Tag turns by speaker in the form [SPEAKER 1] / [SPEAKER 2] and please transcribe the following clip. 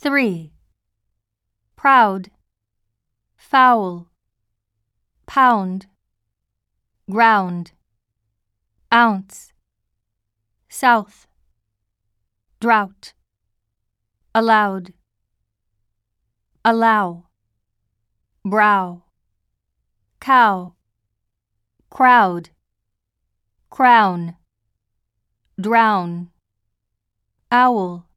[SPEAKER 1] 3. Proud, foul, pound, ground, ounce, south, drought, allowed, allow, brow, cow, crowd, crown, drown, owl,